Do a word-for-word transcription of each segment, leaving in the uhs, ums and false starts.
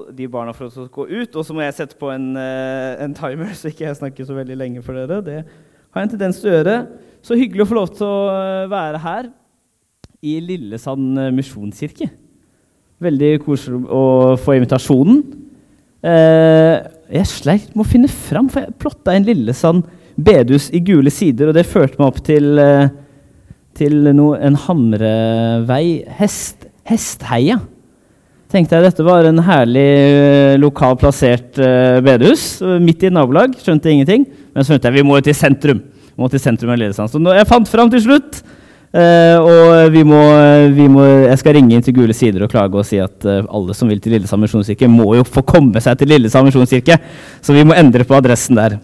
de barna for å gå ut, og så må jeg sette på en, en timer, så ikke jeg snakker så veldig lenge for dere. Det har jeg en tendens til å gjøre. Så hyggelig å få lov til å være her i Lillesand Misjonskirke. Veldig koselig å få invitasjonen. Jeg sleit med å finne frem, for jeg plottet en Lillesand bedehus i gule sider, og det førte meg opp til, til no, en Hamrevei hest, Hestheia. Tenkte jeg dette var en herlig lokal plassert bedehus, midt i et nabolag, skjønte ingenting, men så skjønte jeg vi må til sentrum, vi må til sentrum av Lillesand. Så nå, jeg fant frem til slutt, og vi må, vi må, jeg skal ringe inn til Gule Sider og klage og si at alle som vil til Lillesand Misjonskirke må jo få komme seg til Lillesand Misjonskirke, så vi må endre på adressen der.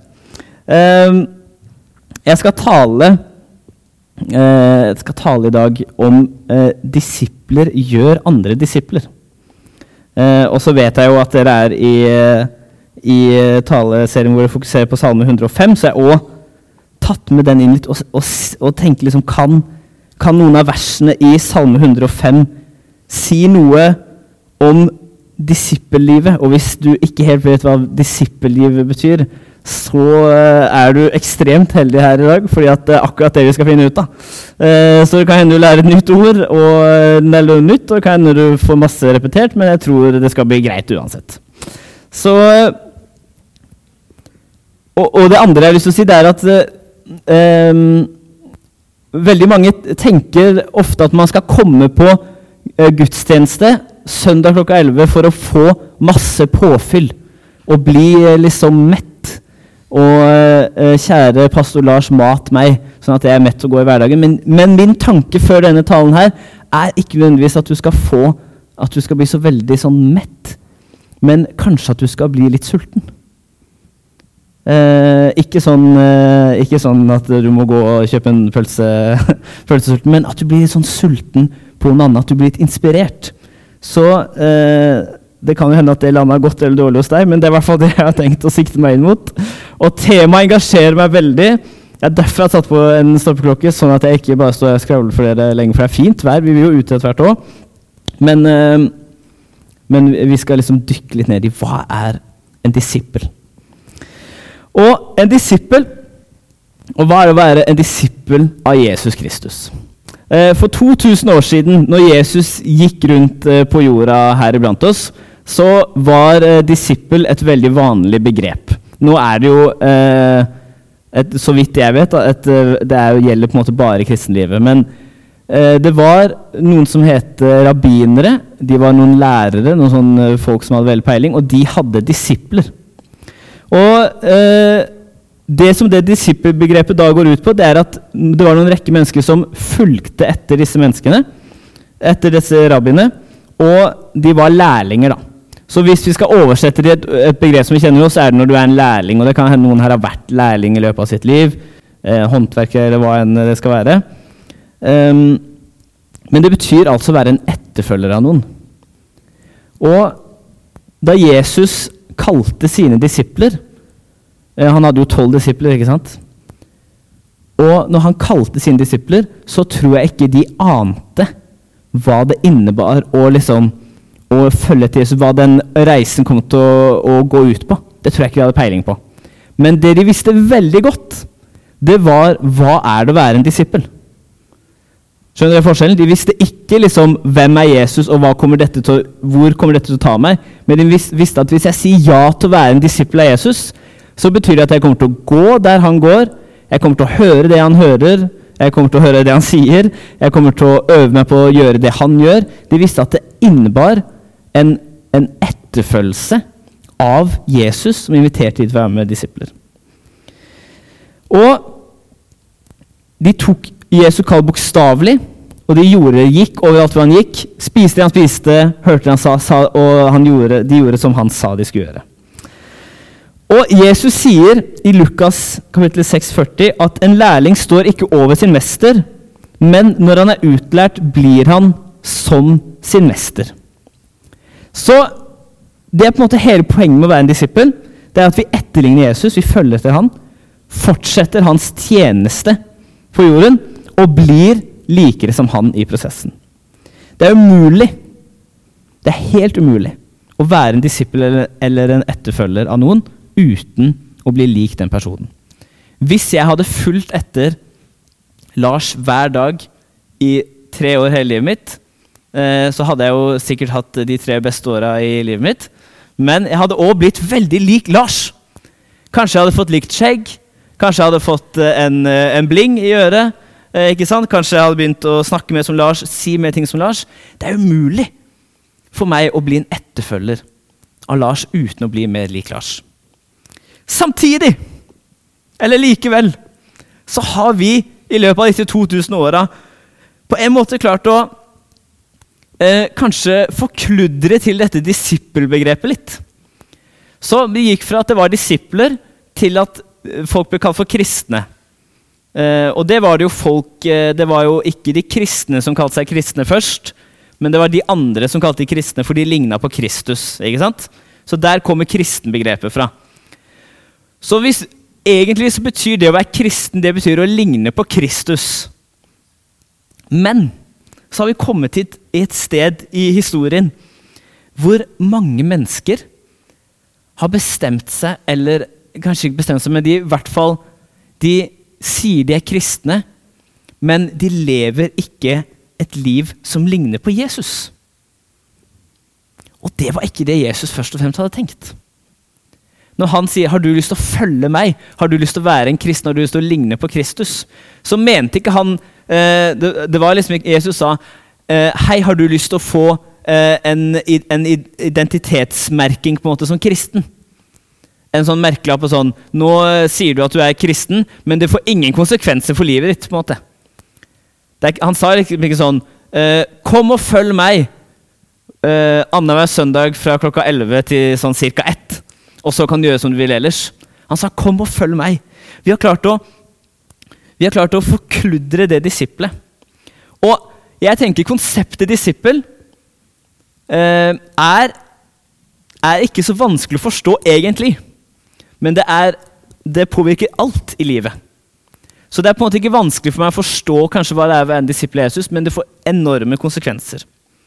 Jeg skal tale, jeg skal tale i dag om disipler gjør andre disipler. Uh, og så vet jeg jo at dere er i, i taleserien hvor jeg fokuserer på Salme hundre og fem, så jeg har også tatt med den inn litt og, og, og tenkt liksom, kan, kan noen av versene i Salme hundre og fem si noe om disippellivet? Og hvis du ikke helt vet hva disippellivet betyr, så uh, er du ekstremt heldig her i dag, fordi at det er akkurat det vi skal finne ut av. Uh, så det kan hende du lærer et nytt ord, og det er noe nytt, og det kan hende du får masse repetert, men jeg tror det skal bli greit uansett. Så, og, og det andre jeg har lyst til å si, det er at uh, um, veldig mange tenker ofte at man skal komme på uh, gudstjeneste søndag klokka elleve for å få masse påfyll, og bli uh, liksom mett. Og uh, kjære pastor Lars, mat meg, sånn at jeg er mett å gå i hverdagen. Men, men min tanke før denne talen her er ikke nødvendigvis at du skal få, at du skal bli så veldig sånn mett, men kanskje at du skal bli litt sulten. Uh, ikke, sånn, uh, ikke sånn at du må gå og kjøpe en pølse, pølsesulten, men at du blir litt sånn sulten på noe annet, at du blir litt inspirert. Så uh, det kan jo hende at det landet er godt eller dårlig hos deg, men det er i hvert fall det jeg har tenkt å sikte meg inn mot. Og temaet engasjerer meg veldig. Jeg er derfor jeg har tatt på en stoppeklokke, sånn at jeg ikke bare står og skravler for dere lenge, for det er fint vær, vi vil jo ut etter hvert også. Men, uh, men vi skal liksom dykke litt ned i hva er en disippel. Og en disippel, og hva er å være en disippel av Jesus Kristus? Uh, for to tusen år siden, når Jesus gikk rundt uh, på jorda her iblant oss, så var uh, disippel et veldig vanlig begrep. Nå er det jo, uh, et, så vidt jeg vet, et, uh, det er, gjelder på en måte bare kristenlivet, men uh, det var noen som het rabbinere, de var noen lærere, noen sånne folk som hadde veldig peiling, og de hadde disipler. Og uh, det som det disippelbegrepet da går ut på, det er at det var noen rekke mennesker som fulgte etter disse menneskene, etter disse rabbiene, og de var lærlinger da. Så hvis vi skal oversette det et, et begrep som vi kjenner oss, så er det når du er en lærling, og det kan hende noen her har vært lærling i løpet av sitt liv, eh, håndverker eller hva enn det skal være. Um, men det betyr altså å være en etterfølger av noen. Og da Jesus kalte sine disipler, eh, han hadde jo tolv disipler, ikke sant? Og når han kalte sine disipler, så tror jeg ikke de ante hva det innebar å liksom og følge til Jesus, hva den reisen kom til å, å gå ut på. Det tror jeg ikke de hadde peiling på. Men det de visste veldig godt, det var hva er det å være en disippel. Skjønner dere forskjellen? De visste ikke liksom, hvem er Jesus, og hva kommer dette til, hvor kommer dette til å ta meg, men de visste at hvis jeg sier ja til å være en disippel av Jesus, så betyr det at jeg kommer til å gå der han går, jeg kommer til å høre det han hører, jeg kommer til å høre det han sier, jeg kommer til å øve meg på å gjøre det han gjør. De visste at det innebar En, en etterfølgelse av Jesus som inviterte de til å være med disipler. Og de tok Jesu kall bokstavelig, og de gjorde, gikk overalt hvor han gikk, spiste det han spiste, hørte det han sa, sa og han gjorde, de gjorde som han sa de skulle gjøre. Og Jesus sier i Lukas kapittel seks førti at en lærling står ikke over sin mester, men når han er utlært, blir han som sin mester. Så det er på en måte hele poenget med å være en disippel, det er at vi etterligner Jesus, vi følger etter han, fortsetter hans tjeneste på jorden, og blir likere som han i prosessen. Det er umulig, det er helt umulig, å være en disippel eller, eller en etterfølger av noen uten å bli lik den personen. Hvis jeg hadde fulgt etter Lars hver dag i tre år hele livet mitt, eh, så hadde jeg jo sikkert hatt de tre beste årene i livet mitt. Men jeg hadde også blitt veldig lik Lars. Kanskje jeg hadde fått likt skjegg, kanskje jeg hadde fått en, en bling i øret, eh, ikke sant? Kanskje jeg hadde begynt å snakke mer som Lars, si mer ting som Lars. Det er umulig for meg å bli en etterfølger av Lars uten å bli mer lik Lars. Samtidig, eller likevel, så har vi i løpet av disse to tusen årene på en måte klart å eh, kanskje forkludre til dette disippelbegrepet litt. Så vi gikk fra at det var disipler til at folk ble kalt for kristne. Eh, og det var det jo folk, eh, det var jo ikke de kristne som kalte seg kristne først, men det var de andre som kalte de kristne, for de lignet på Kristus, ikke sant? Så der kommer kristenbegrepet fra. Så hvis, egentlig så betyr det å være kristen, det betyr å ligne på Kristus. Men så har vi kommet til et sted i historien hvor mange mennesker har bestemt seg, eller kanskje ikke bestemt seg, men de i hvert fall, de sier de er kristne, men de lever ikke et liv som ligner på Jesus. Og det var ikke det Jesus først og fremst hadde tenkt. Når han sier, har du lyst til å følge meg? Har du lyst til å være en kristen? Har du lyst til å ligne på Kristus? Så mente ikke han, eh, det, det var liksom ikke, Jesus sa, eh, hei, har du lyst til å få eh, en, en identitetsmerking på en måte som kristen? En sånn merkelapp på sånn, nå sier du at du er kristen, men det får ingen konsekvenser for livet ditt, på en måte. Det er, han sa liksom ikke sånn, eh, kom og følg meg, eh, annenhver søndag fra klokka elleve til sånn cirka ett. Og så kan du gjøre som du vil ellers. Han sa, kom og følg meg. Vi har klart å, vi har klart å forkludre det disiplet. Og jeg tenker konseptet disippel eh, er, er ikke så vanskelig å forstå egentlig. Men det, er, det påvirker alt i livet. Så det er på en måte ikke vanskelig for meg å forstå kanskje hva det er å være en disippel av Jesus, men det får enorme konsekvenser.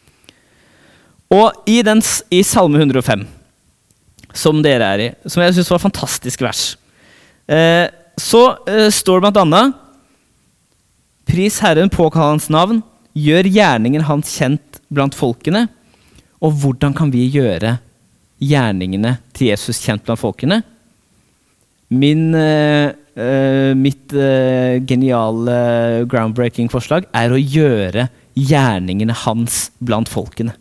Og i, den, i Salme hundre og fem, som dere er i, som jeg synes var et fantastisk vers, eh, så eh, står det blant annet, pris Herren, påkall hans navn, gjør gjerningen hans kjent blant folkene, og hvordan kan vi gjøre gjerningene til Jesus kjent blant folkene? Min, eh, eh, mitt eh, geniale groundbreaking forslag er å gjøre gjerningene hans blant folkene.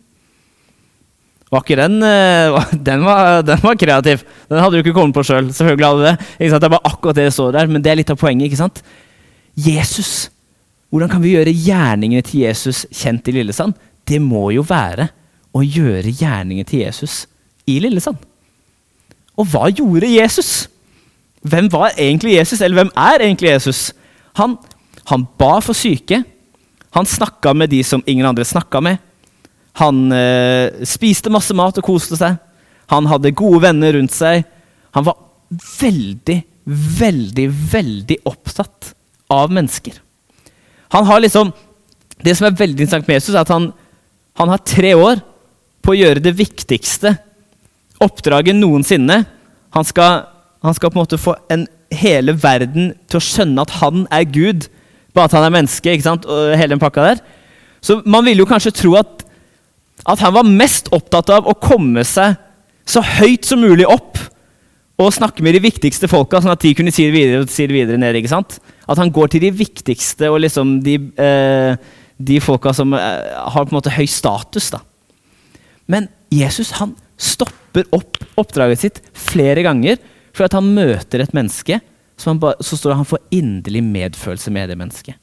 Var ikke den, den, var, den var kreativ. Den hadde du ikke kommet på selv. Selvfølgelig hadde det. Ikke sant? Det er bare akkurat det det står der, men det er litt av poenget, ikke sant? Jesus. Hvordan kan vi gjøre gjerningene til Jesus kjent i Lillesand? Det må jo være å gjøre gjerningene til Jesus i Lillesand. Og hva gjorde Jesus? Hvem var egentlig Jesus, eller hvem er egentlig Jesus? Han, han ba for syke. Han snakket med de som ingen andre snakket med. Han eh, spiste masse mat og koste seg. Han hadde gode venner rundt seg. Han var veldig, veldig, veldig opptatt av mennesker. Han har liksom, det som er veldig interessant med Jesus er at han, han har tre år på å gjøre det viktigste oppdraget noensinne. Han skal, han skal på en måte få en hele verden til å skjønne at han er Gud, bare at han er menneske, ikke sant? Og hele den pakka der. Så man vil jo kanskje tro at at han var mest opptatt av å komme seg så høyt som mulig opp og snakke med de viktigste folka, sånn at de kunne si det videre og si det videre ned, ikke sant? At han går til de viktigste og liksom de, eh, de folka som eh, har på en måte høy status, da. Men Jesus, han stopper opp oppdraget sitt flere ganger for at han møter et menneske, så, han ba, så står det at han får inderlig medfølelse med det mennesket.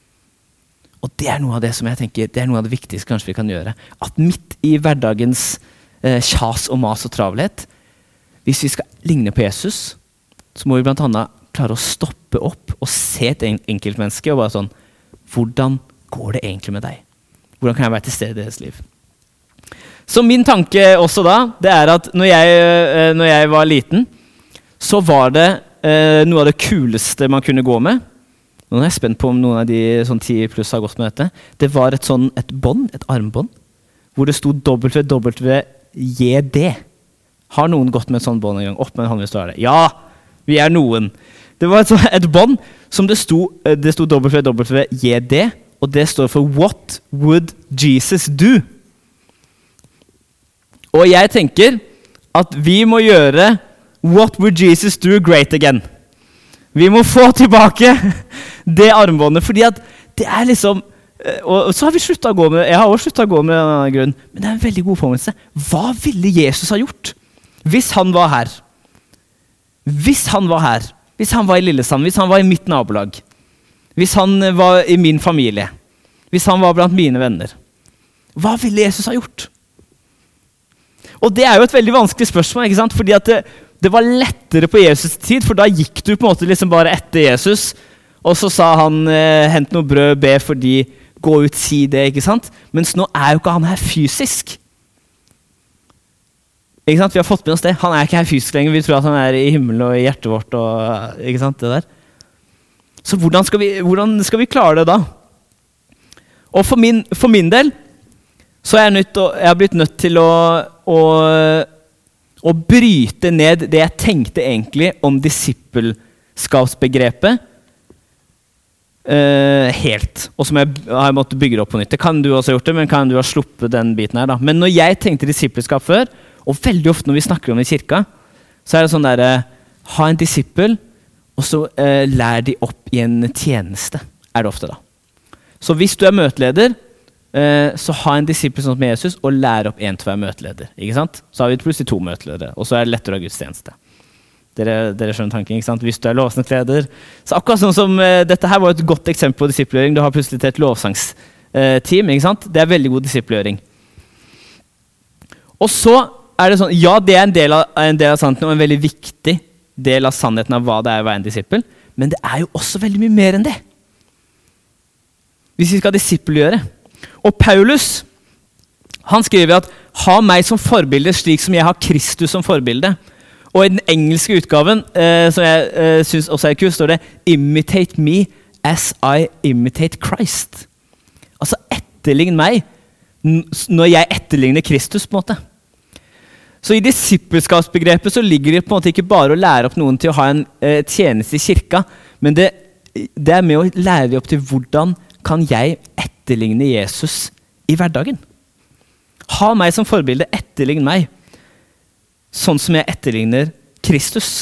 Og det er noe av det som jeg tenker, det er noe av det viktigste kanskje vi kan gjøre. At midt i hverdagens eh, kjas og mas og travelhet, hvis vi skal ligne på Jesus, så må vi blant annet klare å stoppe opp og se et enkelt menneske og bare sånn, hvordan går det egentlig med deg? Hvordan kan jeg være til stede i deres liv? Så min tanke også da, det er at når jeg, eh, når jeg var liten, så var det eh, noe av det kuleste man kunne gå med. Nå er jeg spent på om noen av de sånn ti pluss har gått med dette. Det var et sånn, et bånd, et armbånd, hvor det stod W W J D. Har noen gått med et sånt bånd en gang? Opp med en hånd hvis du har det. Ja, vi er noen. Det var et, så, et bånd som det sto, det sto W W J D, og det står for What would Jesus do? Og jeg tenker at vi må gjøre What would Jesus do great again? Vi må få tilbake det armbåndet, fordi at det er liksom, og så har vi sluttet å gå med, jeg har også sluttet å gå med denne grunnen, men det er en veldig god påminnelse. Hva ville Jesus ha gjort hvis han var her? Hvis han var her, hvis han var i Lillesand, hvis han var i mitt nabolag, hvis han var i min familie, hvis han var blant mine venner, hva ville Jesus ha gjort? Og det er jo et veldig vanskelig spørsmål, ikke sant? Fordi at det, det var lettere på Jesus tid, for da gikk du på en måte liksom bare etter Jesus, og så sa han, eh, hent noe brød, be for de, gå ut, si det, ikke sant? Mens nå er jo ikke han her fysisk. Ikke sant? Vi har fått med oss det. Han er ikke her fysisk lenger, vi tror at han er i himmelen og i hjertet vårt, og, ikke sant, det der. Så hvordan skal vi, hvordan skal vi klare det da? Og for min, for min del, så er jeg, nødt, jeg har blitt nødt til å, å, å bryte ned det jeg tenkte egentlig om disippelskapsbegrepet uh, helt. Og som jeg har måttet bygge opp på nytt. Det kan du også ha gjort det, men kan du ha sluppet den biten her da? Men når jeg tenkte disippelskap før, og veldig ofte når vi snakker om det i kirka, så er det sånn der, uh, ha en disippel, og så uh, lær de opp i en tjeneste, er det ofte da. Så hvis du er møteleder, så ha en disippel sånn med Jesus og lære opp en til å være møteleder, ikke sant? Så har vi plutselig to møteledere, og så er det lettere å ha gudstjeneste. Dere, dere skjønner tanken, ikke sant? Hvis du er lovsangsleder, så akkurat sånn som uh, dette her var et godt eksempel på disippelgjøring, du har plutselig til et lovsangsteam, ikke sant? Det er veldig god disippelgjøring. Og så er det sånn, ja, det er en del av, en del av sannheten, og en veldig viktig del av sannheten av hva det er å være en disippel, men det er jo også veldig mye mer enn det. Hvis vi skal disippelgjøre. Og Paulus, han skriver at ha meg som forbilde slik som jeg har Kristus som forbilde. Og i den engelske utgaven, eh, som jeg eh, synes også er kul, står det imitate me as I imitate Christ. Altså etterlign meg når jeg etterligner Kristus på en måte. Så i disippelskapsbegrepet så ligger det på en måte ikke bare å lære opp noen til å ha en eh, tjeneste i kirka, men det, det er med å lære dem opp til hvordan kan jeg etterligne Jesus i hverdagen. Ha meg som forbilde, etterligne meg, sånn som jeg etterligner Kristus.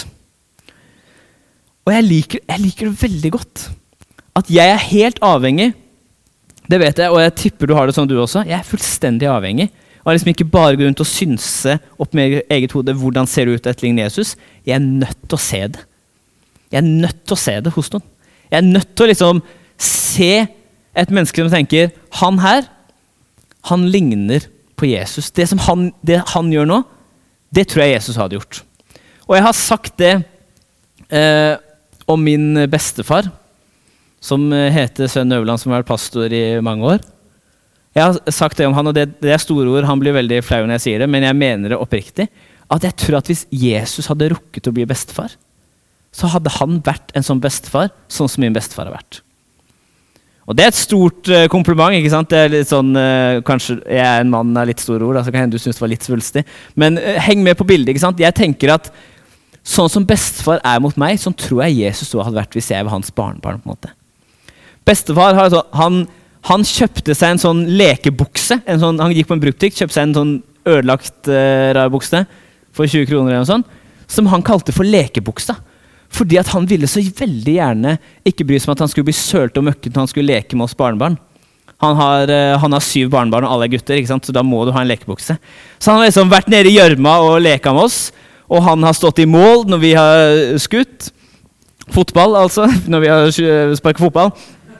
Og jeg liker, jeg liker det veldig godt, at jeg er helt avhengig, det vet jeg, og jeg tipper du har det sånn du også, jeg er fullstendig avhengig, og liksom ikke bare gå rundt og synse opp med eget hode, hvordan ser det ut å etterligne Jesus, jeg er nødt til å se det. Jeg er nødt til å se det hos noen. Jeg er nødt til å liksom se et menneske som tenker, han her, han ligner på Jesus. Det som han, det han gjør nå, det tror jeg Jesus hadde gjort. Og jeg har sagt det eh, om min bestefar, som heter Sven Øverland, som har vært pastor i mange år. Jeg har sagt det om han, og det, det er store ord, han blir veldig flau når jeg sier det, men jeg mener det oppriktig, at jeg tror at hvis Jesus hadde rukket å bli bestefar, så hadde han vært en sånn bestefar, sånn som min bestefar har vært. Og det er et stort uh, kompliment, ikke sant? Det er litt sånn, uh, kanskje jeg er en mann av litt store ord, så kan hende du synes det var litt svulstig. Men uh, heng med på bildet, ikke sant? Jeg tenker at sånn som bestefar er mot meg, sånn tror jeg Jesus også hadde vært hvis jeg var hans barnebarn på en måte. Bestefar, har, så, han, han kjøpte seg en sånn lekebukse, en sånn, han gikk på en brukbutikk, kjøpte seg en sånn ødelagt uh, rar bukse for tjue kroner eller noe sånt, som han kalte for lekebuksa. Fordi at han ville så veldig gjerne ikke bry seg om at han skulle bli sølt og møkket når han skulle leke med oss barnebarn. Han har, uh, han har syv barnebarn og alle er gutter, ikke sant? Så da må du ha en lekebukse. Så han har liksom vært nede i gjørma og leka med oss, og han har stått i mål når vi har skutt. Fotball, altså, når vi har sparket fotball.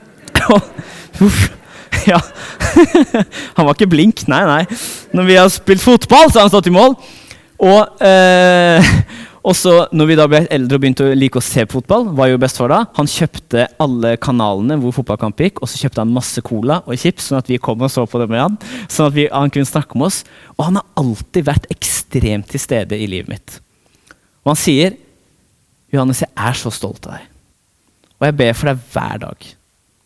Ja. Han var ikke blink, nei, nei. Når vi har spilt fotball, så har han stått i mål. Og... Uh, Og så når vi da ble eldre og begynte å like å se på fotball, var jo bestefar da, han kjøpte alle kanalene hvor fotballkamp gikk, og så kjøpte han masse cola og chips, sånn at vi kom og så på det med han, sånn at vi, han kunne snakke med oss. Og han har alltid vært ekstremt til stede i livet mitt. Og han sier, Johannes, jeg er så stolt av deg. Og jeg ber for deg hver dag.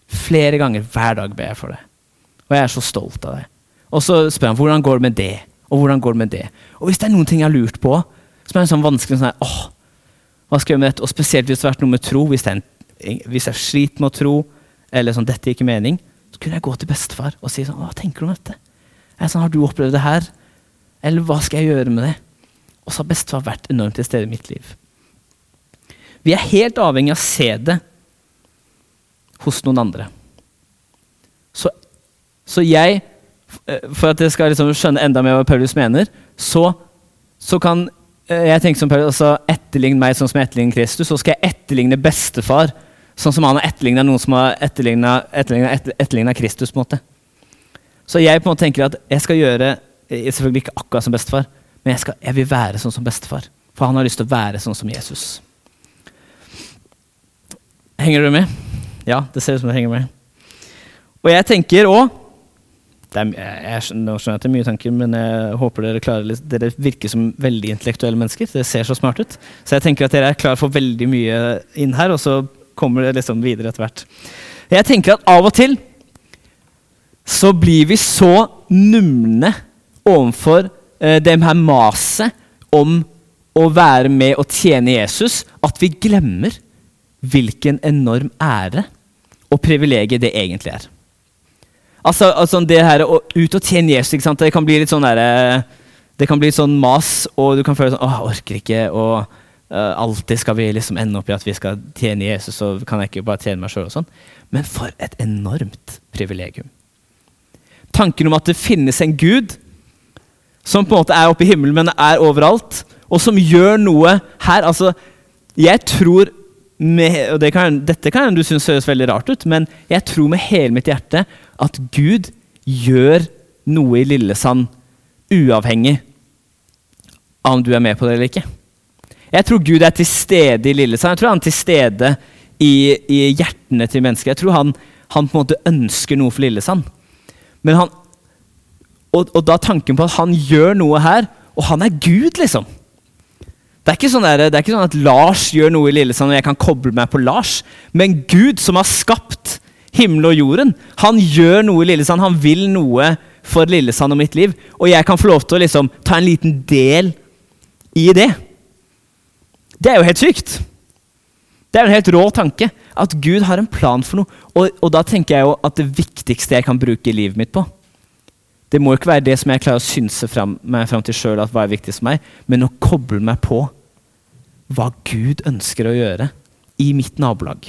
Flere ganger hver dag ber jeg for deg. Og jeg er så stolt av deg. Og så spør han, hvordan går det med det? Og hvordan går det med det? Og hvis det er noen ting jeg har lurt på, som er en sånn vanskelig sånn her, åh, hva skal jeg gjøre med dette? Og spesielt hvis det har vært noe med tro, hvis, det er en, hvis jeg sliter med å tro, eller sånn, dette er ikke mening, så kunne jeg gå til bestefar og si sånn, hva tenker du om dette? Er det sånn, har du opplevd det her? Eller hva skal jeg gjøre med det? Og så har bestefar vært enormt til stede i mitt liv. Vi er helt avhengig av å se det hos noen andre. Så, så jeg, for at jeg skal liksom skjønne enda mer hva Paulus mener, så, så kan jeg tenke som Paulus, altså etterligne meg sånn som jeg etterligner Kristus, så skal jeg etterligne bestefar, sånn som han har etterlignet noen som har etterlignet, etterlignet, etter, etterlignet Kristus på en måte. Så jeg på en måte tenker at jeg skal gjøre, selvfølgelig ikke akkurat som bestefar, men jeg, skal, jeg vil være sånn som bestefar, for han har lyst til å være sånn som Jesus. Henger du med? Ja, det ser ut som det henger med. Og jeg tenker også, det er, jeg skjønner, skjønner at det er mye tanker, men jeg håper dere klarer litt, dere virker som veldig intellektuelle mennesker, det ser så smart ut. Så jeg tenker at dere er klar for veldig mye inn her, og så kommer det liksom videre etter hvert. Jeg tenker at av og til så blir vi så numne overfor eh, det her maset om å være med og tjene Jesus, at vi glemmer hvilken enorm ære og privilegium det egentlig er. Altså, altså det her å ut og tjene Jesus, ikke sant? Det kan bli litt sånn der, det kan bli sånn mas, og du kan føle sånn, åh, jeg orker ikke, og uh, alltid skal vi liksom ende opp i at vi skal tjene Jesus, så kan jeg ikke bare tjene meg selv og sånn. Men for et enormt privilegium. Tanken om at det finnes en Gud, som på en måte er oppe i himmelen, men er overalt, og som gjør noe her, altså, jeg tror, med, og det kan, dette kan du synes høres veldig rart ut, men jeg tror med hele mitt hjerte at Gud gjør noe i Lillesand uavhengig av om du er med på det eller ikke. Jeg tror Gud er til stede i Lillesand. Jeg tror han er til stede i, i hjertene til mennesker. Jeg tror han, han på en måte ønsker noe for Lillesand. Men han, og, og da tanken på at han gjør noe her, og han er Gud liksom. Det er, ikke sånn der, det er ikke sånn at Lars gjør noe i Lillesand, og jeg kan koble meg på Lars. Men Gud som har skapt himmel og jorden, han gjør noe i Lillesand, han vil noe for Lillesand og mitt liv. Og jeg kan få lov til å liksom, ta en liten del i det. Det er jo helt sykt. Det er en helt rå tanke, at Gud har en plan for noe. Og, og da tenker jeg jo at det viktigste jeg kan bruke livet mitt på, det må ikke være det som jeg klarer å synse frem, meg frem til selv, at hva er viktigst for meg, men å koble meg på hva Gud ønsker å gjøre i mitt nabolag.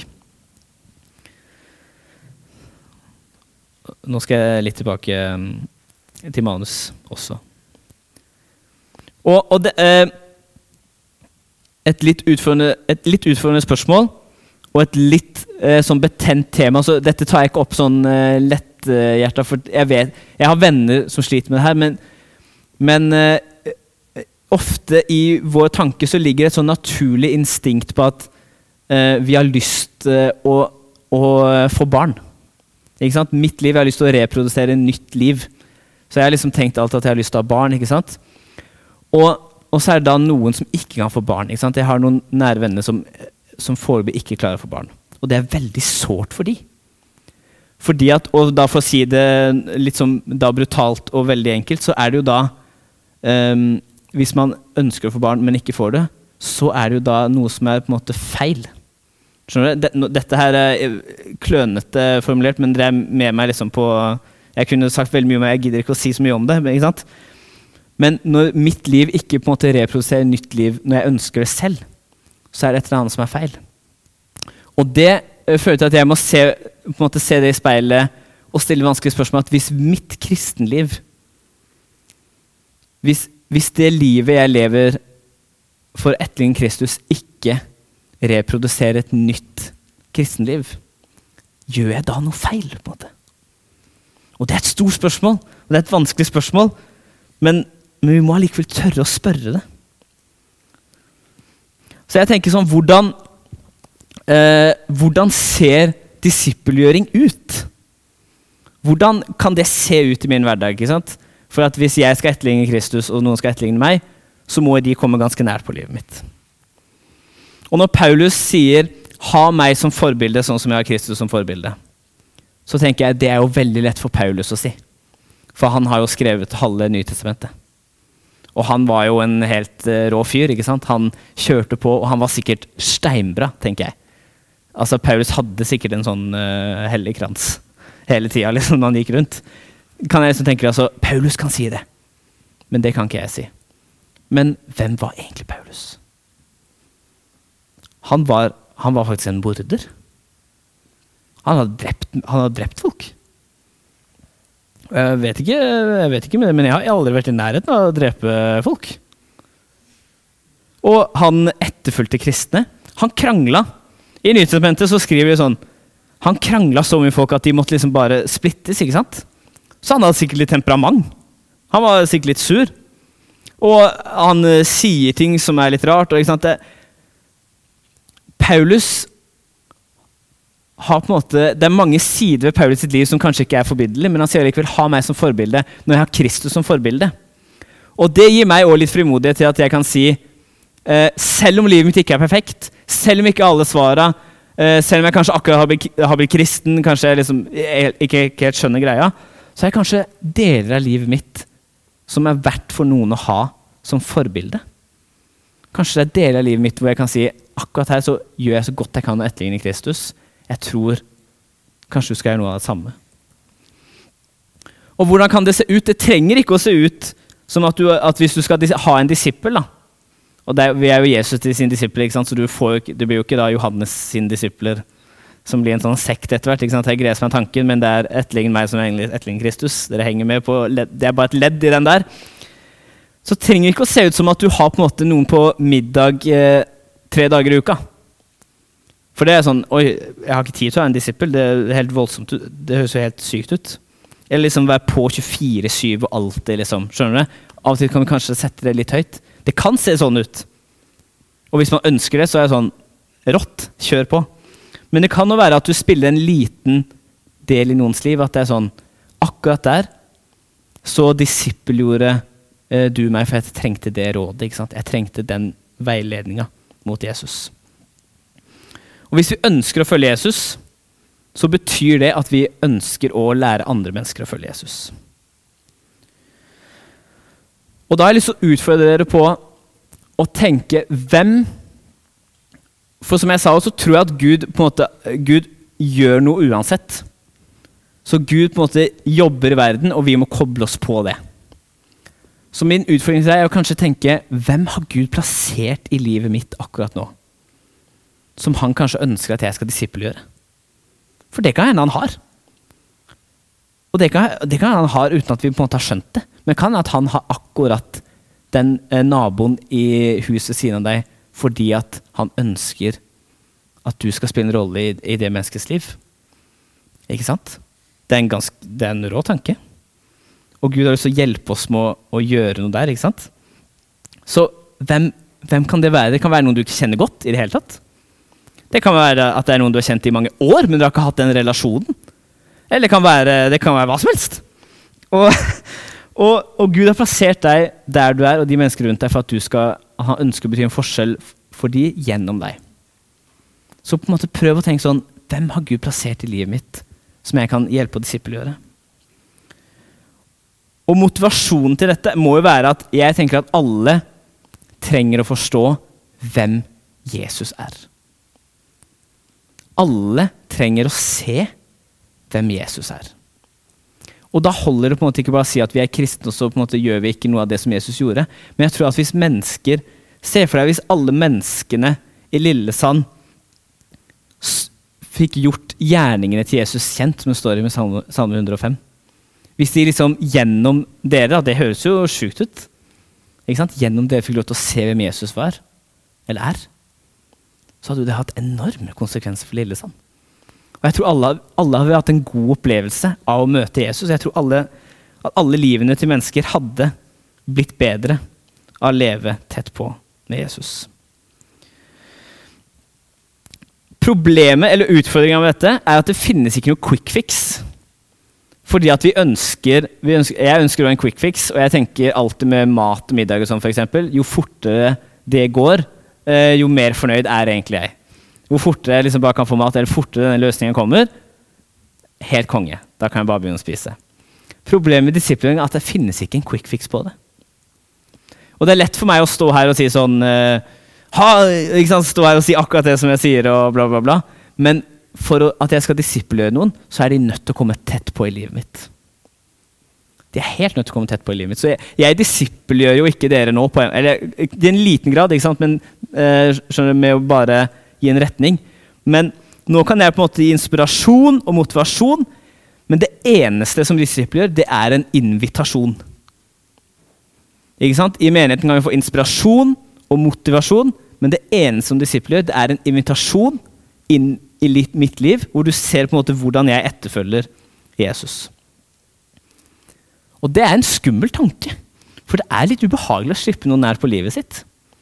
Nå skal jeg litt tilbake til manus også. Og, og det, eh, et, litt utfordrende, et litt utfordrende spørsmål, og et litt eh, sånn betent tema. Så dette tar jeg ikke opp sånn eh, lett hjertet, for jeg vet, jeg har venner som sliter med det her, men, men eh, ofte i vår tanke så ligger et sånn naturlig instinkt på at eh, vi har lyst eh, å, å få barn. Ikke sant? Mitt liv, jeg har lyst til å reprodusere nytt liv. Så jeg har liksom tenkt alltid at jeg har lyst til å ha barn, ikke sant? Og, og så er det da noen som ikke kan få barn, ikke sant? Jeg har noen nære venner som, som foreløpig ikke klarer å få barn. Og det er veldig sårt for de. Fordi at, og da for å si det litt som da brutalt og veldig enkelt, så er det jo da, um, hvis man ønsker å få barn, men ikke får det, så er det jo da noe som er på en måte feil. Skjønner du? Dette her er klønete formulert, men det er med meg liksom på, jeg kunne sagt veldig mye om det, jeg gidder ikke å si så mye om det, ikke sant? Men når mitt liv ikke på en måte reproduserer nytt liv, når jeg ønsker det selv, så er det et eller annet som er feil. Og det fører til at jeg må se, på en måte se det i speilet og stille vanskelige spørsmål, at hvis mitt kristenliv, hvis, hvis det livet jeg lever for etterligne Kristus ikke reproduserer et nytt kristenliv, gjør jeg da noe feil på en måte? Og det er et stort spørsmål, og det er et vanskelig spørsmål, men, men vi må allikevel tørre å spørre det. Så jeg tenker sånn, hvordan Eh, hvordan ser disippelgjøring ut? Hvordan kan det se ut i min hverdag, ikke sant? For at hvis jeg skal etterligne Kristus, og noen skal etterligne meg, så må de komme ganske nært på livet mitt. Og når Paulus sier, ha meg som forbilde, sånn som jeg har Kristus som forbilde, så tenker jeg, det er jo veldig lett for Paulus å si. For han har jo skrevet halve Nye Testamentet. Og han var jo en helt uh, rå fyr, ikke sant? Han kjørte på, og han var sikkert steinbra, tenker jeg. Altså, Paulus hadde sikkert en sånn uh, hellig krans hele tiden, liksom, når han gikk rundt. Kan jeg liksom tenke, altså, Paulus kan si det, men det kan ikke jeg si. Men hvem var egentlig Paulus? Han var, han var faktisk en morder. Han hadde drept, han hadde drept folk. Jeg vet ikke, jeg vet ikke, men jeg har aldri vært i nærheten av å drepe folk. Og han etterfulgte kristne. Han krangla. I Nytestamentet så skriver vi sånn, han krangla så mye folk at de måtte liksom bare splittes, ikke sant? Så han hadde sikkert litt temperament. Han var sikkert litt sur. Og han uh, sier ting som er litt rart. Og, ikke sant? Det, Paulus har på en måte, det er mange sider ved Paulus sitt liv som kanskje ikke er forbilderlig, men han sier likevel ha meg som forbilde når jeg har Kristus som forbilde. Og det gir meg også litt frimodighet til at jeg kan si, eh, selv om livet mitt ikke er perfekt, selv om ikke alle svarer, eh, selv om jeg kanskje akkurat har blitt, har blitt kristen, kanskje jeg liksom, jeg, ikke, ikke helt skjønner greia, så er det kanskje deler av livet mitt som er verdt for noen å ha som forbilde. Kanskje det er deler av livet mitt hvor jeg kan si, akkurat her så gjør jeg så godt jeg kan å etterligne Kristus. Jeg tror kanskje du skal gjøre noe av det samme. Og hvordan kan det se ut? Det trenger ikke å se ut som at, du, at hvis du skal ha en disippel, da, og det er, vi er jo Jesus til sin disippel, ikke sant? Så du, får, du blir jo ikke da Johannes sin disipler, som blir en sånn sekt etter hvert, ikke sant? Jeg greier meg tanken, men det er etterlignet meg som egentlig etterlignet Kristus. Dere henger med på, ledd, det er bare et ledd i den der. Så trenger det ikke å se ut som at du har på en måte noen på middag eh, tre dager i uka. For det er sånn, oi, jeg har ikke tid til å være en disippel, det er helt voldsomt, det høres jo helt sykt ut. Eller liksom være på tjuefire syv og alltid, liksom, skjønner du? Av og til kan vi kanskje sette det litt høyt. Det kan se sånn ut. Og hvis man ønsker det, så er det sånn, rått, kjør på. Men det kan jo være at du spiller en liten del i noens liv, at det er sånn, akkurat der, så disippelgjorde eh, du meg, for jeg trengte det rådet, ikke sant? Jeg trengte den veiledningen mot Jesus. Og hvis vi ønsker å følge Jesus, så betyr det at vi ønsker å lære andre mennesker å følge Jesus. Og da har jeg lyst til å utfordre dere på å tenke hvem, for som jeg sa, så tror jeg at Gud, på en måte, Gud gjør noe uansett. Så Gud på en måte jobber i verden, og vi må koble oss på det. Så min utfordring til deg er å kanskje tenke, hvem har Gud plassert i livet mitt akkurat nå? Som han kanskje ønsker at jeg skal disippelgjøre. For det kan hende han har. Og det kan, det kan han ha uten at vi på en måte har skjønt det. Men kan at han har akkurat den eh, naboen i huset siden av deg, fordi at han ønsker at du skal spille en rolle i, i det menneskets liv. Ikke sant? Det er en, ganske, det er en rå tanke. Og Gud har lyst til å hjelpe oss med å, å gjøre noe der, ikke sant? Så hvem, hvem kan det være? Det kan være noen du ikke kjenner godt i det hele tatt. Det kan være at det er noen du har kjent i mange år, men du har ikke hatt den relasjonen. Eller det kan være, det kan være hva som helst. Og, og, og Gud har plassert deg der du er, og de mennesker rundt deg, for at du skal ha ønske å bety en forskjell for de gjennom deg. Så på en måte prøv å tenke sånn, hvem har Gud plassert i livet mitt, som jeg kan hjelpe å disippelgjøre? Og motivasjonen til dette må jo være at jeg tenker at alle trenger å forstå hvem Jesus er. Alle trenger å se hvem Jesus er. Og da holder det på en måte ikke bare å si at vi er kristne, og så på en måte gjør vi ikke noe av det som Jesus gjorde. Men jeg tror at hvis mennesker, se for deg hvis alle menneskene i Lillesand fikk gjort gjerningene til Jesus kjent, som det står i med Salme hundre og fem. Hvis de liksom gjennom dere, det høres jo sjukt ut, ikke sant? Gjennom dere fikk lov til å se hvem Jesus var, eller er, så hadde det hatt enorme konsekvenser for Lillesand. Og jeg tror alle, alle har hatt en god opplevelse av å møte Jesus. Jeg tror alle, at alle livene til mennesker hadde blitt bedre av å leve tett på med Jesus. Problemet eller utfordringen med dette er at det finnes ikke noe quick fix. Fordi at vi ønsker, vi ønsker jeg ønsker en quick fix, og jeg tenker alltid med mat og middag og sånn for eksempel, jo fortere det går, Uh, jo mer fornøyd er egentlig jeg. Hvor fortere jeg liksom bare kan få mat, eller fortere denne løsningen kommer, helt konge. Da kan jeg bare begynne å spise. Problemet med disiplene er at det finnes ikke en quick fix på det. Og det er lett for meg å stå her og si sånn, uh, ha, ikke sant, stå her og si akkurat det som jeg sier, og bla bla bla. Men for å, at jeg skal disippelgjøre noen, så er de nødt til å komme tett på i livet mitt. De er helt nødt til å komme tett på i livet mitt. Så jeg, jeg disippelgjør jo ikke dere nå, på en, eller i en liten grad, ikke sant, men uh, skjønner du, med å bare gi en retning. Men nå kan jeg på en måte gi inspirasjon og motivasjon, men det eneste som disippelgjør, det er en invitasjon. Ikke sant? I menigheten kan vi få inspirasjon og motivasjon, men det eneste som disipler gjør, det er en invitasjon inn i mitt liv, hvor du ser på en måte hvordan jeg etterfølger Jesus. Og det er en skummel tanke, for det er litt ubehagelig å slippe noe nær på livet sitt.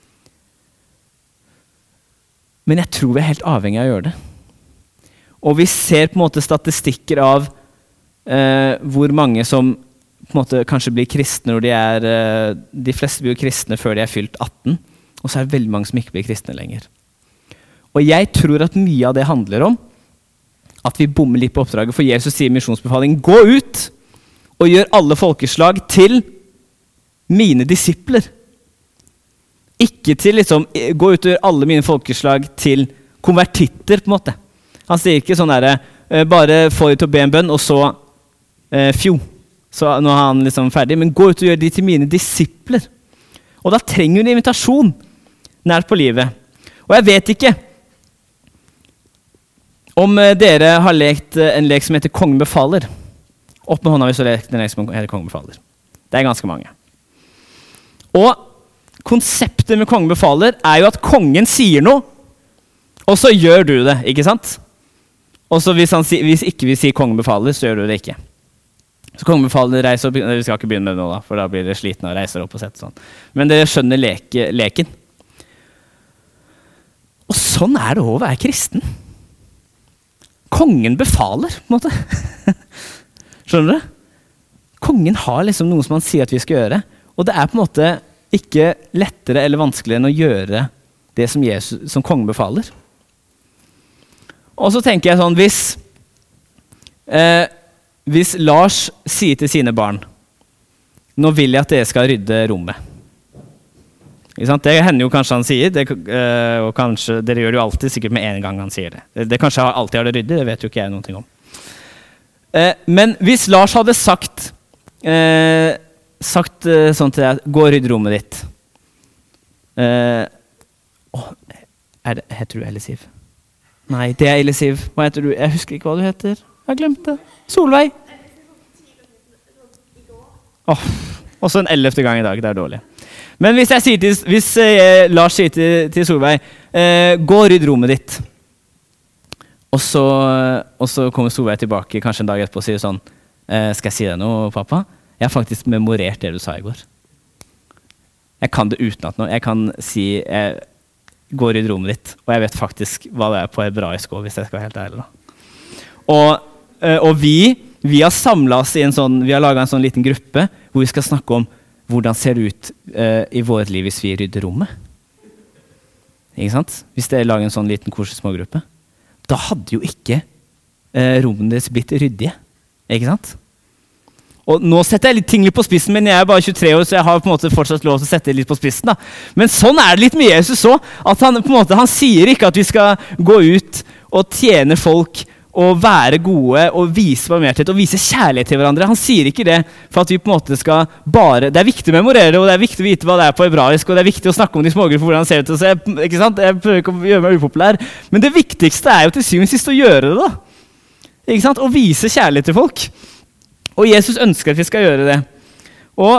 Men jeg tror vi er helt avhengig av å gjøre det. Og vi ser på en måte statistikker av eh, hvor mange som på en måte kanskje blir kristne når de er, de fleste blir kristne før de er fylt atten, og så er det veldig mange som ikke blir kristne lenger. Og jeg tror at mye av det handler om at vi bommer litt på oppdraget, for Jesus sier i misjonsbefaling, gå ut og gjør alle folkeslag til mine disipler. Ikke til liksom, gå ut og gjør alle mine folkeslag til konvertitter på en måte. Han sier ikke sånn der, bare få de til å be en bønn, og så eh, fjo. Så nå er han liksom ferdig, men gå ut og gjør de til mine disipler. Og da trenger vi en invitasjon nært på livet. Og jeg vet ikke om dere har lekt en lek som heter Kongen befaler. Opp med hånda hvis du har lekt en lek som heter Kongen befaler. Det er ganske mange. Og konseptet med Kongen befaler er jo at kongen sier noe, og så gjør du det, ikke sant? Og så hvis, han, hvis ikke vi sier Kongen befaler, så gjør du det ikke. Så Kongen befaler reise opp, vi skal ikke begynne med det nå da, for da blir det sliten og reiser opp og sett sånn. Men dere skjønner leke, leken. Og sånn er det også å være kristen. Kongen befaler, på en måte. Skjønner du? Kongen har liksom noe som han sier at vi skal gjøre, og det er på en måte ikke lettere eller vanskeligere enn å gjøre det som, Jesus, som kongen befaler. Og så tenker jeg sånn, hvis... Eh, Hvis Lars sier til sine barn, nå vil jeg at dere skal rydde rommet. Ikke sant? Det hender jo kanskje han sier, det, øh, og kanskje, dere gjør det jo alltid, sikkert med en gang han sier det. Det, det kanskje alltid har det ryddig, det vet jo ikke jeg noe om. Eh, men hvis Lars hadde sagt, eh, sagt eh, sånn til deg, gå og rydde rommet ditt. Eh, åh, er det, heter du Elisiv? Nei, det er Elisiv. Hva heter du? Jeg husker ikke hva du heter. Jeg har glemt det. Solveig. Oh, også en ellevte gang i dag, det er dårlig. Men hvis, jeg sier til, hvis eh, Lars sier til, til Solveig, eh, gå og rydd rommet ditt. Og så, og så kommer Solveig tilbake kanskje en dag etterpå og sier sånn, eh, skal jeg si deg noe, pappa? Jeg har faktisk memorert det du sa i går. Jeg kan det utenat nå. Jeg kan si, eh, gå og rydd rommet ditt, og jeg vet faktisk hva det er på hebraisk også, hvis jeg skal være helt ærlig da. Og Og vi, vi har samlet oss i en sånn, vi har laget en sånn liten gruppe hvor vi skal snakke om hvordan ser det ut uh, i vårt liv hvis vi rydder rommet. Ikke sant? Hvis dere lager en sånn liten koselig smågruppe. Da hadde jo ikke uh, rommene deres blitt ryddige. Ikke sant? Og nå setter jeg litt ting litt på spissen, men jeg er bare tjuetre år, så jeg har på en måte fortsatt lov til å sette litt på spissen. Da. Men sånn er det litt med Jesus også, at han, på en måte, han sier ikke at vi skal gå ut og tjene folk og være gode og vise barmhjertighet og vise kjærlighet til hverandre. Han sier ikke det for at vi på en måte skal bare... Det er viktig å memorere, og det er viktig å vite hva det er på hebraisk, og det er viktig å snakke om de smågrupper, hvordan han ser ut. Så jeg, ikke sant? Jeg prøver ikke å gjøre meg upopulær. Men det viktigste er jo til syvende og sist å gjøre det da. Ikke sant? Å vise kjærlighet til folk. Og Jesus ønsker at vi skal gjøre det. Og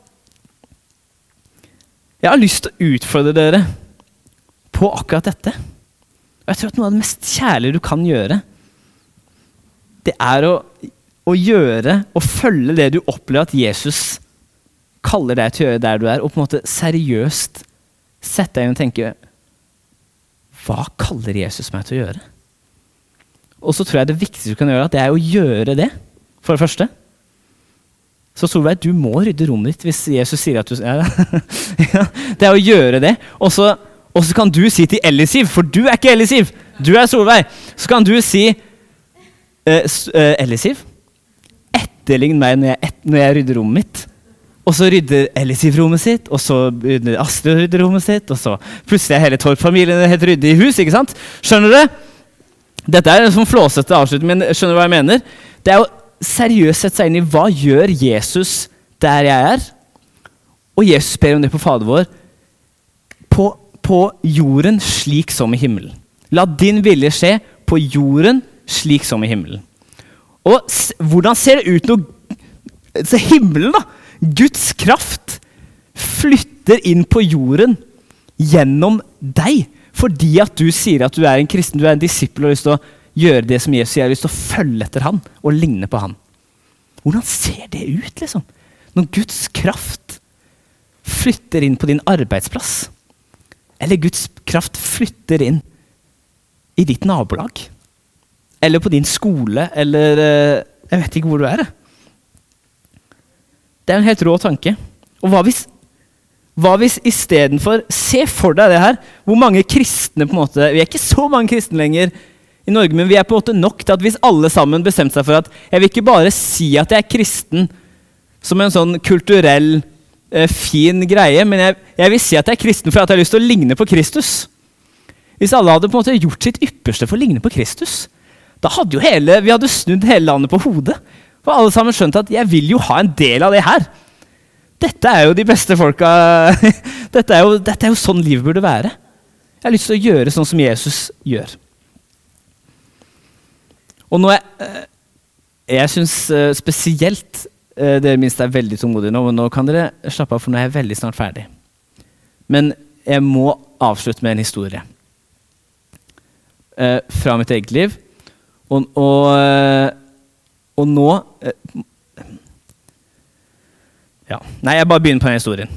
jeg har lyst til å utfordre dere på akkurat dette. Og jeg tror at noe av det mest kjærlige du kan gjøre, det er å, å gjøre og følge det du opplever at Jesus kaller deg til å gjøre der du er, og på en måte seriøst sette deg inn og tenke, hva kaller Jesus meg til å gjøre? Og så tror jeg det viktigste du kan gjøre, det er å gjøre det, for det første. Så Solveig, du må rydde rommet ditt hvis Jesus sier at du... Ja, det er å gjøre det, og så, og så kan du si til Elisiv, for du er ikke Elisiv, du er Solveig, så kan du si Uh, uh, Elisiv, etterlign meg når jeg, et, når jeg rydder rommet mitt. og så rydder Elisif rommet sitt, og så rydder Astrid rydder rommet sitt, og så plutselig er hele Torp-familien helt ryddig i hus, ikke sant? Skjønner du det? Dette er en sånn flåsete avslutning, men skjønner du hva jeg mener? Det er jo seriøst sett seg inn i hva gjør Jesus der jeg er? Og Jesus ber om det på Fader vår, på, på jorden slik som i himmelen. La din vilje skje på jorden slik som i himmelen. Og s- hvordan ser det ut når så himmelen da, Guds kraft flytter inn på jorden gjennom deg, fordi at du sier at du er en kristen, du er en disippel og har lyst til å gjøre det som Jesus sier, har lyst til å følge etter han og ligne på han. Hvordan ser det ut liksom? Når Guds kraft flytter inn på din arbeidsplass, eller Guds kraft flytter inn i ditt nabolag, eller på din skole, eller eh, jeg vet ikke hvor du er. Det er en helt rå tanke. Og hva hvis, hva hvis i stedet for, se for deg det her, hvor mange kristne på en måte, vi er ikke så mange kristne lenger i Norge, men vi er på en måte nok til at hvis alle sammen bestemte seg for at jeg vil ikke bare si at jeg er kristen som en sånn kulturell, eh, fin greie, men jeg, jeg vil si at jeg er kristen for at jeg har lyst til å ligne på Kristus. Hvis alle hadde på en måte gjort sitt ypperste for å ligne på Kristus, da hadde jo hele, vi hadde snudd hele landet på hodet. For alle sammen skjønte at jeg vil jo ha en del av det her. Dette er jo de beste folka, dette er jo, dette er jo sånn livet burde være. Jeg har lyst til å gjøre sånn som Jesus gjør. Og nå er, jeg synes spesielt, dere minst er veldig tålmodige nå, men nå kan dere slappe av, for nå er jeg veldig snart ferdig. Men jeg må avslutte med en historie. Eh, fra mitt eget liv. Og, og, og nå eh, ja. Nei, jeg bare begynner på den historien.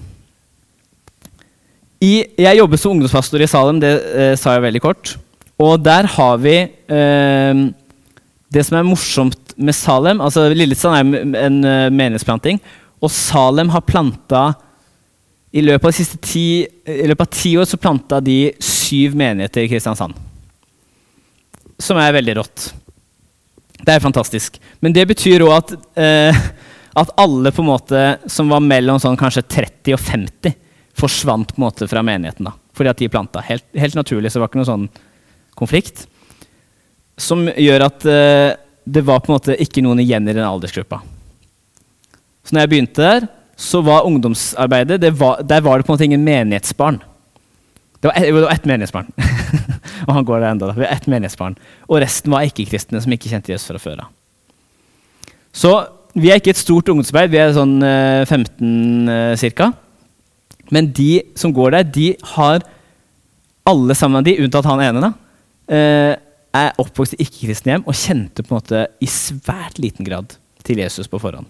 I, jeg jobber som ungdomspastor i Salem, det eh, sa jeg veldig kort. Og der har vi eh, det som er morsomt med Salem, altså Lillesand er en uh, menighetsplanting, og Salem har plantet, i løpet av de siste ti, i løpet av ti år så plantet de syv menigheter i Kristiansand. Som er veldig rått. Det er fantastisk. Men det betyr også at, eh, at alle på en måte, som var mellom sånn, kanskje tretti og femti, forsvant på en måte fra menigheten da, fordi at de plantet. Helt, helt naturlig, så det var ikke noe sånn konflikt. Som gjør at eh, det var på en måte ikke noen igjen i den aldersgruppa. Så når jeg begynte der, så var ungdomsarbeidet, det var, der var det på en måte ingen menighetsbarn. Det var ett, det var ett menighetsbarn. Og han går der enda da. Det var ett menighetsbarn. Og resten var ikke-kristne som ikke kjente Jesus fra før av. Så vi er ikke et stort ungdomsarbeid, vi er sånn eh, femten eh, cirka. Men de som går der, de har alle sammen de, unntatt han ene da, eh, er oppvokst i ikke-kristne hjem og kjente på en måte i svært liten grad til Jesus på forhånd.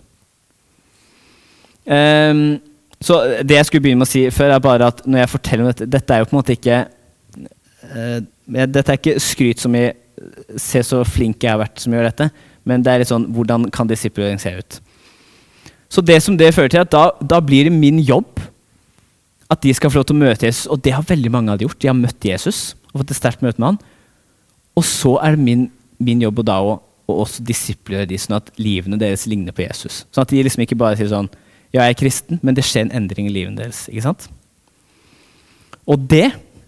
Um, så det jeg skulle begynne med å si før er bare at når jeg forteller om dette, dette er jo på en måte ikke uh, dette er ikke skryt som jeg ser så flink jeg har vært som gjør dette, men det er litt sånn, hvordan kan disippelgjøring se ut? Så det som det fører til, at da, da blir det min jobb at de skal få lov til å møte Jesus, og det har veldig mange av de gjort. De har møtt Jesus og fått et sterkt møte med han. Og så er det min, min jobb og da å og også disippelgjøre de, sånn at livene deres ligner på Jesus. Sånn at de liksom ikke bare sier sånn, ja, jeg er kristen, men det skjer en endring i livene deres, ikke sant? Og det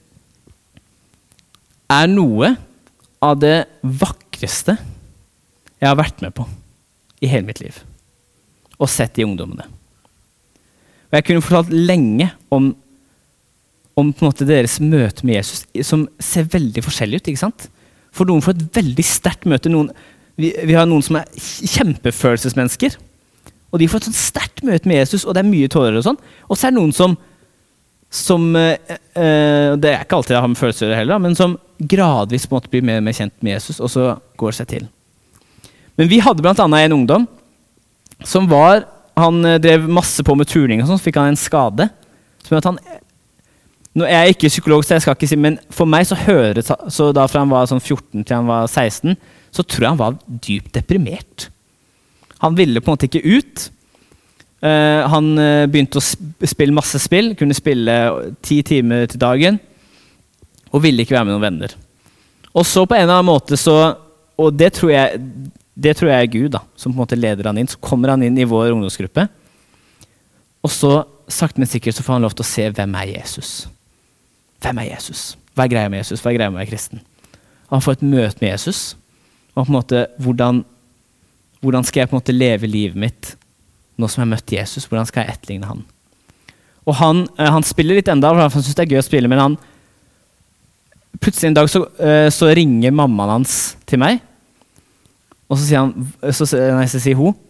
er noe av det vakreste jeg har vært med på i hele mitt liv, og sett i ungdommene. Og jeg kunne fortalt lenge om, om på en måte deres møte med Jesus, som ser veldig forskjellig ut, ikke sant? For noen får et veldig sterkt møte. Noen, vi, vi har noen som er kjempefølelsesmennesker, og de får et sånn sterkt møte med Jesus, og det er mye tårer og sånn. Og så er det noen som, som eh, eh, det er ikke alltid jeg har med følelser å gjøre heller, men som gradvis på en måte blir mer og mer kjent med Jesus, og så går det seg til. Men vi hadde blant annet en ungdom som var, han drev masse på med turning og sånn, så fikk han en skade, som gjør at han, nå er jeg ikke psykolog, så jeg skal ikke si, men for meg så høres, så da fra han var sånn fjorten til han var seksten, så tror jeg han var dypt deprimert. Han ville på en måte ikke ut. Uh, han uh, begynte å sp- spille masse spill, kunne spille ti timer til dagen, og ville ikke være med noen venner. Og så på en eller annen måte så, og det tror jeg, det tror jeg er Gud da, som på en måte leder han inn, så kommer han inn i vår ungdomsgruppe. Og så, sakte men sikkert, så får han lov til å se hvem er Jesus. Hvem er Jesus? Hva er greia med Jesus? Hva er greia med å være kristen? Og han får et møte med Jesus, og på en måte, hvordan, hvordan skal jeg på en måte leve livet mitt nå som jeg har møtt Jesus? Hvordan skal jeg etterligne han? Og han, han spiller litt enda, for han synes det er gøy å spille, men han, plutselig en dag så, så ringer mammaen hans til meg, og så sier han, så, nei, så sier hun,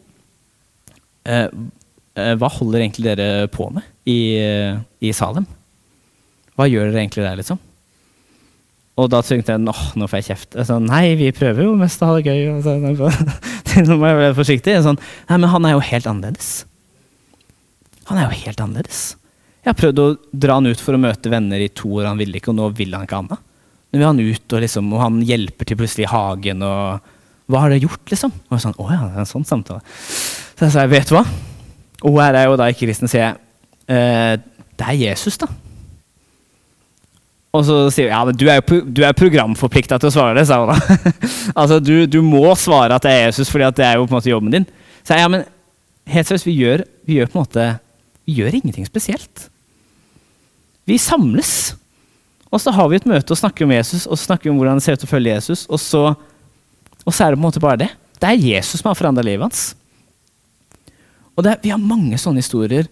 hva holder egentlig dere på med i, i Salem? Hva gjør dere egentlig der, liksom? Og da tenkte jeg, åh, nå får jeg kjeft. Jeg sa, nei, vi prøver jo mest å ha det gøy. Og så, nå må jeg være forsiktig. Jeg sa, nei, men han er jo helt annerledes. Han er jo helt annerledes. Jeg har prøvd å dra han ut for å møte venner i to år, han ville ikke, og nå vil han ikke annet. Nå vil han ut, og, liksom, og han hjelper til plutselig i hagen, og hva har dere gjort, liksom? Og jeg sa, åja, det er en sånn samtale. Så jeg sa, vet du hva? Og her er jo da ikke kristen, sier jeg, eh, det er Jesus da. Og så sier jeg, ja, men du er jo du er programforpliktet til å svare det, sa hun da. Altså, du, du må svare at det er Jesus, fordi at det er jo på en måte jobben din. Så jeg, ja, men helt seriøst, vi gjør, vi gjør på en måte, vi gjør ingenting spesielt. Vi samles, og så har vi et møte og snakker om Jesus, og snakker om hvordan det ser ut å følge Jesus, og så, og så er det på en måte bare det. Det er Jesus som har forandret livet hans. Og det, vi har mange sånne historier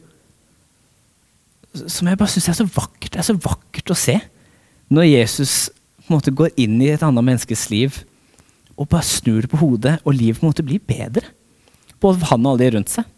som jeg bare synes er så vakkert, det er så vakkert å se. Når Jesus på en måte går inn i et annet menneskes liv og bare snur det på hodet, og livet på en måte blir bedre. Både for han og alle de rundt seg.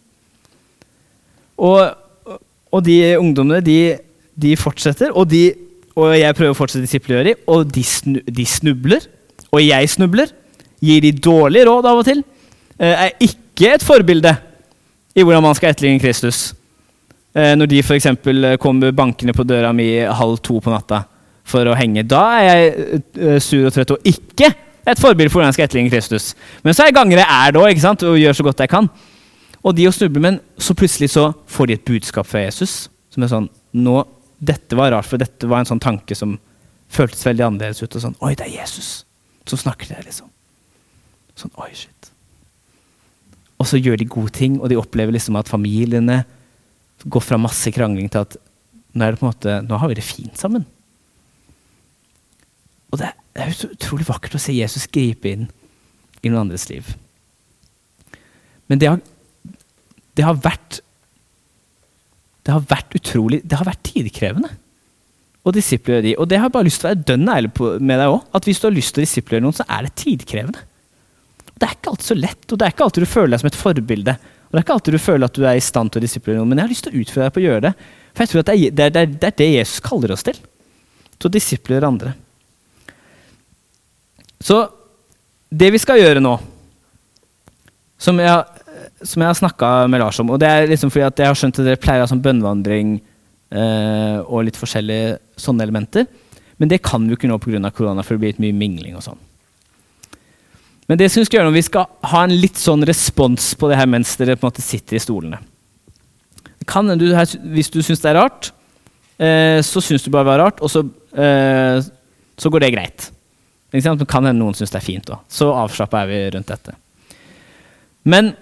Og, og de ungdommene, de, de fortsetter, og, de, og jeg prøver å fortsette disippelgjøre, og de, snu, de snubler, og jeg snubler, gir de dårlige råd av og til, er ikke et forbilde i hvordan man skal etterligne Kristus. Når de for eksempel kommer bankene på døra mi halv to på natta for å henge, da er jeg sur og trøtt og ikke et forbilde for hvordan jeg skal etterligne Kristus. Men så er det ganger jeg er da, ikke sant, og gjør så godt jeg kan. Og de å snuble, men så plutselig så får de et budskap fra Jesus, som er sånn, nå, dette var rart, for dette var en sånn tanke som føltes veldig annerledes ut, og sånn, oi, det er Jesus som snakker til deg, liksom. Sånn, oi, shit. Og så gjør de gode ting, og de opplever liksom at familiene går fra masse krangling til at nå er det på en måte, nå har vi det fint sammen. Og det er, det er utrolig vakkert å se Jesus gripe inn i noen andres liv. Men det har, det har vært det har vært utrolig, det har vært tidkrevende å disiplere de, og det har jeg bare lyst til å være dønn ærlig på, med deg også, at hvis du har lyst til å disiplere noen, så er det tidkrevende. Det er ikke alltid så lett, og det er ikke alltid du føler deg som et forbilde, og det er ikke alltid du føler at du er i stand til å disiplere noen, men jeg har lyst til å utføre deg på å gjøre det, for jeg tror at det er det, er, det, er, det, er det Jesus kaller oss til, til å disiplere andre. Så det vi skal gjøre nå, som jeg, som jeg har snakket med Lars om, og det er liksom fordi at jeg har skjønt at dere pleier å ha sånn bønnvandring eh, og litt forskjellige sånne elementer, men det kan vi jo ikke nå på grunn av korona, for det blir litt mye mingling og sånn. Men det som vi skal gjøre nå, vi skal ha en litt sånn respons på det her mens dere på en måte sitter i stolene. Kan du, hvis du synes det er rart, eh, så synes du bare det er rart, og så, eh, så går det greit. Det kan hende noen synes det er fint også. Så avslappet er vi rundt dette. Men,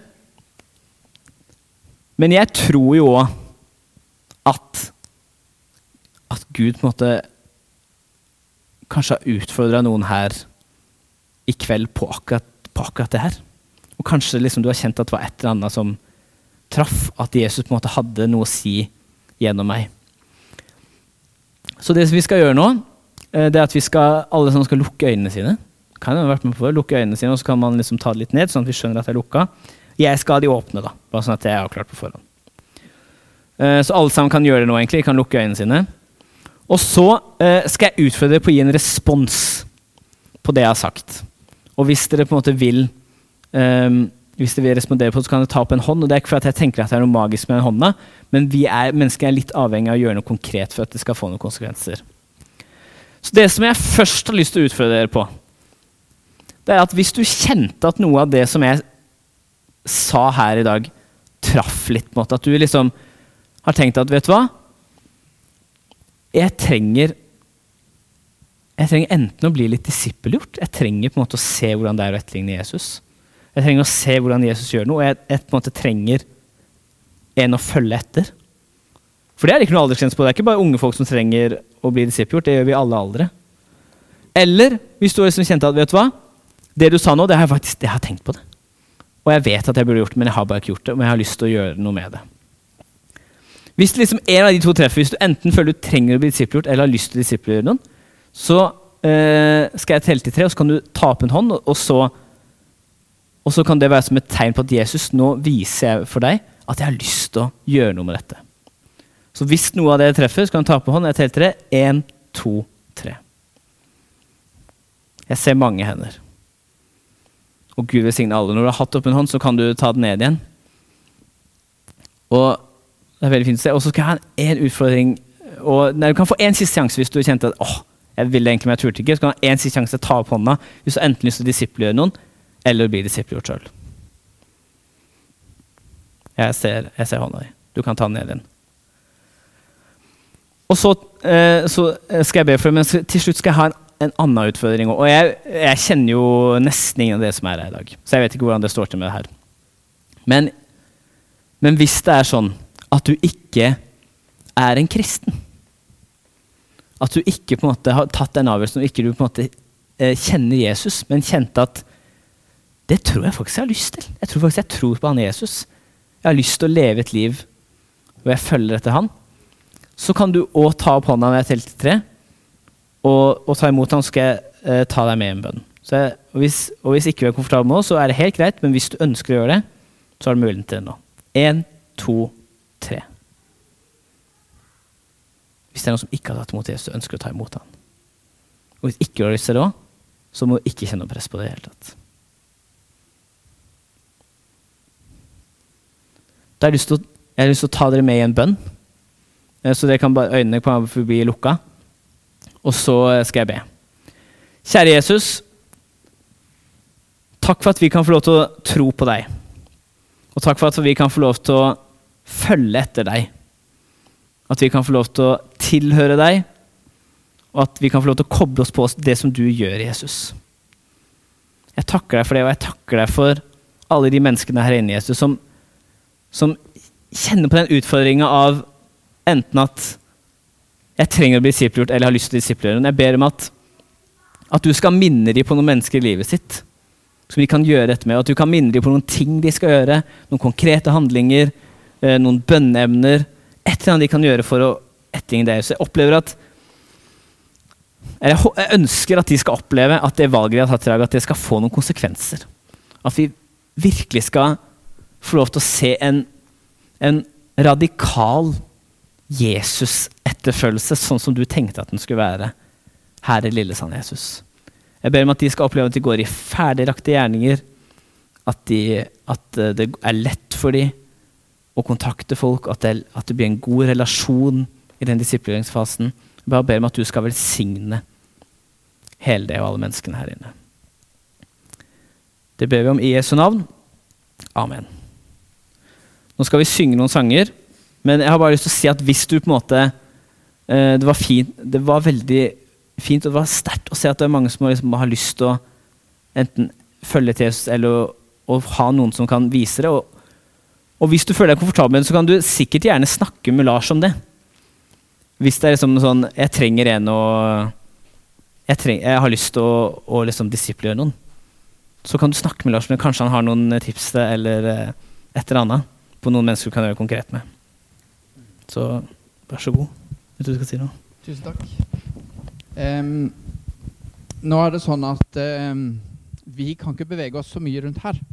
men jeg tror jo også at, at Gud på en måte kanskje har utfordret noen her i kveld på akkurat, på akkurat det her. Og kanskje liksom du har kjent at det var et eller annet som traff, at Jesus på en måte hadde noe å si gjennom meg. Så det som vi skal gjøre nå, det er at vi skal, alle som skal lukke øynene sine, kan jo ha vært med på det, lukke øynene sine, og så kan man liksom ta det litt ned, sånn at vi skjønner at det er lukket. Jeg skal ha de åpne da, bare sånn at jeg er avklart på forhånd. Så alle sammen kan gjøre det nå egentlig, kan lukke øynene sine. Og så skal jeg utfordre dere på å gi en respons på det jeg har sagt. Og hvis dere på en måte vil, um, hvis dere vil respondere på det, så kan dere ta opp en hånd, og det er ikke for at jeg tenker at det er noe magisk med den hånda, men vi er, mennesker er litt avhengig av å gjøre noe konkret for at det skal få noen konsekvenser. Så det som jeg først har lyst til å utfordre dere på, det er at hvis du kjente at noe av det som jeg sa her i dag traff litt på en måte, at du liksom har tenkt at, vet du hva? Jeg trenger jeg trenger enten å bli litt disippelgjort, jeg trenger på en måte å se hvordan det er å etterligne Jesus. Jeg trenger å se hvordan Jesus gjør noe, og jeg, jeg på en måte trenger en å følge etter. For det er ikke noe aldersgrense på, det er ikke bare unge folk som trenger å bli disippelgjort, det gjør vi alle aldre. Eller hvis du liksom kjente at, vet du hva, det du sa nå, det har jeg faktisk, jeg har tenkt på det. Og jeg vet at jeg burde gjort det, men jeg har bare ikke gjort det, og jeg har lyst til å gjøre noe med det. Hvis liksom en av de to treffer, hvis du enten føler du trenger å bli disippelgjort, eller har lyst til å disippelgjøre noen, så eh, skal jeg telle til tre, og så kan du ta opp en hånd, og, og, så, og så kan det være som et tegn på at Jesus, nå viser jeg for deg at jeg har lyst til å gjøre noe med dette. Så hvis noe av det treffer, så kan du ta på hånd. Jeg teller til det. En, to, tre. Jeg ser mange hender. Og Gud velsigne alle. Når du har hatt opp en hånd, så kan du ta den ned igjen. Og det er veldig fint å se. Og så skal jeg ha en utfordring. Og nei, du kan få en siste sjanse hvis du kjente at åh, jeg ville egentlig, men jeg turte ikke. Så kan du ha en siste sjanse til å ta opp hånda hvis du enten lyst til å disippelgjøre noen, eller bli disippelgjort selv. Jeg ser, jeg ser hånda di. Du kan ta den ned igjen. Og så, eh, så skal jeg be for det, men til slutt skal jeg ha en, en annen utfordring. Og jeg, jeg kjenner jo nesten ingen av det som er her i dag. Så jeg vet ikke hvordan det står til med det her. Men, men hvis det er sånn at du ikke er en kristen, at du ikke på en måte har tatt den avgjørelsen, og ikke du på en måte eh, kjenner Jesus, men kjente at det tror jeg faktisk jeg har lyst til. Jeg tror faktisk jeg tror på han Jesus. Jeg har lyst til å leve et liv hvor jeg følger etter han. Så kan du også ta opp hånda når jeg teller til tre, og, og ta imot han, så skal jeg eh, ta deg med i en bønn. Så jeg, og, hvis, og hvis ikke du er komfortabel med oss, så er det helt greit, men hvis du ønsker å gjøre det, så har du muligheten til det nå. En, to, tre. Hvis det er noen som ikke har tatt imot Jesus, så ønsker du å ta imot han. Og hvis ikke du har lyst til det også, så må du ikke kjenne noe press på det i hele tatt. Da har jeg lyst til å, jeg har lyst til å ta dere med i en bønn. Så dere kan bare øynene på meg forbi lukka. Og så skal jeg be. Kjære Jesus, takk for at vi kan få lov til å tro på deg. Og takk for at vi kan få lov til å følge etter deg. At vi kan få lov til å tilhøre deg, og at vi kan få lov til å koble oss på det som du gjør, Jesus. Jeg takker deg for det, og jeg takker deg for alle de menneskene her inne, Jesus, som, som kjenner på den utfordringen av enten at jeg trenger å bli disippelgjort, eller har lyst til å disippelgjøre. Jeg ber om at, at du skal minne dem på noen mennesker i livet sitt, som de kan gjøre dette med, og at du kan minne dem på noen ting de skal gjøre, noen konkrete handlinger, noen bønneemner, et eller annet de kan gjøre for å etterligne deg. Så jeg opplever at, eller jeg ønsker at de skal oppleve at det valget de har tatt i dag, at det skal få noen konsekvenser. At vi virkelig skal få lov til å se en, en radikal Jesus-etterfølgelse, sånn som du tenkte at den skulle være her i Lillesand, Jesus. Jeg ber om at de skal oppleve at de går i ferdiglagte gjerninger, at, de, at det er lett for dem å kontakte folk, at det, at det blir en god relasjon i den disipleringsfasen. Jeg bare ber om at du skal velsigne hele det og alle menneskene her inne. Det ber vi om i Jesu navn. Amen. Nå skal vi synge noen sanger, men jeg har bare lyst til å si at hvis du på en måte, eh, det var fint, det var veldig fint, og det var sterkt å se at det er mange som liksom har lyst til å enten følge til Jesus, eller å, å ha noen som kan vise det. Og, og hvis du føler deg komfortabel med det, så kan du sikkert gjerne snakke med Lars om det. Hvis det er liksom sånn, jeg trenger en og jeg, treng, jeg har lyst til å, å liksom disippelgjøre noen, så kan du snakke med Lars, men kanskje han har noen tips til, eller et eller annet, på noen mennesker du kan gjøre konkret med. Så vær så god. Vet du hva du skal si nå? Tusen takk. Um, nå er det sånn at um, vi kan ikke bevege oss så mye rundt her.